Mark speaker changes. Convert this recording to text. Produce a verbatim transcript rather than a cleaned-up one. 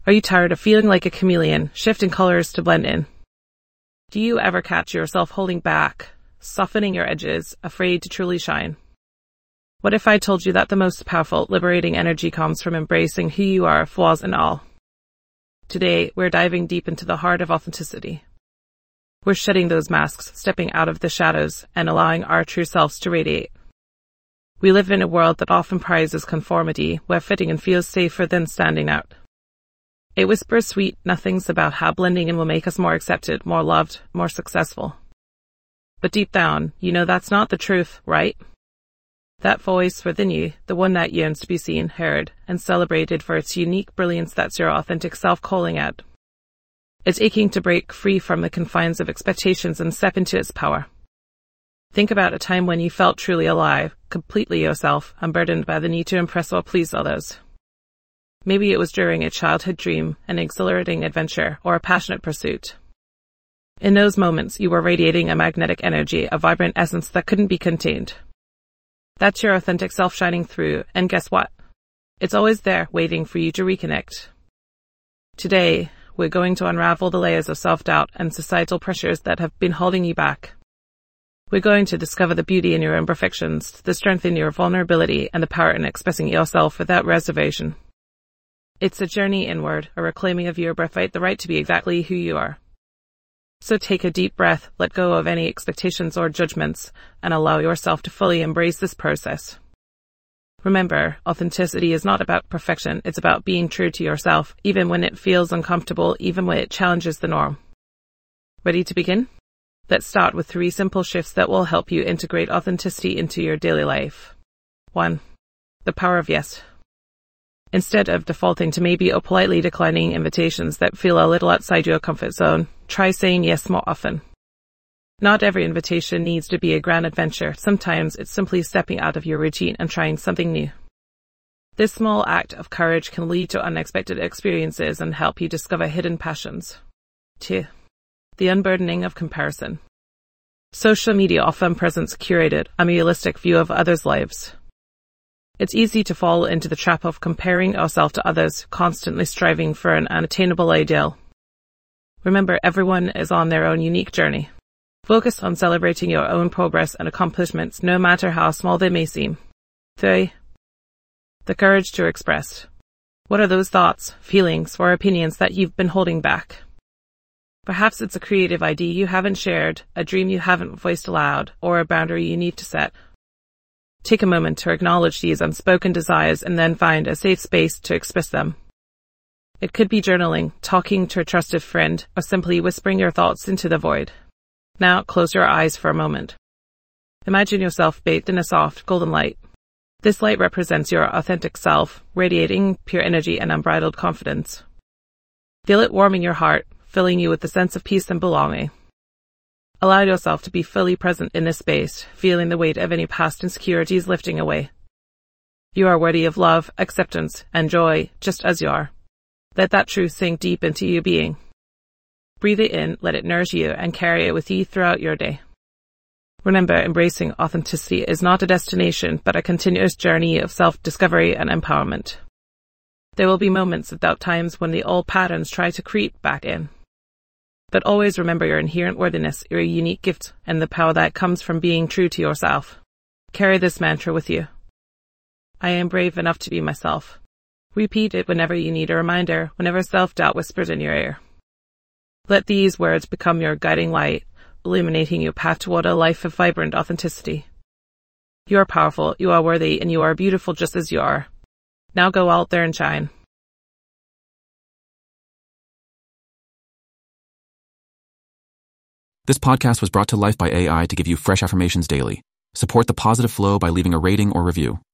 Speaker 1: Are you tired of feeling like a chameleon, shifting colors to blend in? Do you ever catch yourself holding back, softening your edges, afraid to truly shine? What if I told you that the most powerful, liberating energy comes from embracing who you are, flaws and all? Today, we're diving deep into the heart of authenticity. We're shedding those masks, stepping out of the shadows, and allowing our true selves to radiate. We live in a world that often prizes conformity, where fitting in feels safer than standing out. It whispers sweet nothings about how blending in will make us more accepted, more loved, more successful. But deep down, you know that's not the truth, right? That voice within you, the one that yearns to be seen, heard, and celebrated for its unique brilliance, that's your authentic self calling out. It's aching to break free from the confines of expectations and step into its power. Think about a time when you felt truly alive, completely yourself, unburdened by the need to impress or please others. Maybe it was during a childhood dream, an exhilarating adventure, or a passionate pursuit. In those moments, you were radiating a magnetic energy, a vibrant essence that couldn't be contained. That's your authentic self shining through, and guess what? It's always there, waiting for you to reconnect. Today, we're going to unravel the layers of self-doubt and societal pressures that have been holding you back. We're going to discover the beauty in your imperfections, the strength in your vulnerability, and the power in expressing yourself without reservation. It's a journey inward, a reclaiming of your birthright, the right to be exactly who you are. So take a deep breath, let go of any expectations or judgments, and allow yourself to fully embrace this process. Remember, authenticity is not about perfection, it's about being true to yourself, even when it feels uncomfortable, even when it challenges the norm. Ready to begin? Let's start with three simple shifts that will help you integrate authenticity into your daily life. One. The power of yes. Instead of defaulting to maybe or politely declining invitations that feel a little outside your comfort zone, try saying yes more often. Not every invitation needs to be a grand adventure. Sometimes it's simply stepping out of your routine and trying something new. This small act of courage can lead to unexpected experiences and help you discover hidden passions. Two. The unburdening of comparison. Social media often presents a curated, unrealistic view of others' lives. It's easy to fall into the trap of comparing ourselves to others, constantly striving for an unattainable ideal. Remember, everyone is on their own unique journey. Focus on celebrating your own progress and accomplishments, no matter how small they may seem. Three. The courage to express. What are those thoughts, feelings, or opinions that you've been holding back? Perhaps it's a creative idea you haven't shared, a dream you haven't voiced aloud, or a boundary you need to set. Take a moment to acknowledge these unspoken desires and then find a safe space to express them. It could be journaling, talking to a trusted friend, or simply whispering your thoughts into the void. Now close your eyes for a moment. Imagine yourself bathed in a soft, golden light. This light represents your authentic self, radiating pure energy and unbridled confidence. Feel it warming your heart, filling you with a sense of peace and belonging. Allow yourself to be fully present in this space, feeling the weight of any past insecurities lifting away. You are worthy of love, acceptance, and joy, just as you are. Let that truth sink deep into your being. Breathe it in, let it nourish you, and carry it with you throughout your day. Remember, embracing authenticity is not a destination, but a continuous journey of self-discovery and empowerment. There will be moments of doubt, times when the old patterns try to creep back in. But always remember your inherent worthiness, your unique gift, and the power that comes from being true to yourself. Carry this mantra with you. I am brave enough to be myself. Repeat it whenever you need a reminder, whenever self-doubt whispers in your ear. Let these words become your guiding light, illuminating your path toward a life of vibrant authenticity. You are powerful, you are worthy, and you are beautiful just as you are. Now go out there and shine.
Speaker 2: This podcast was brought to life by A I to give you fresh affirmations daily. Support the positive flow by leaving a rating or review.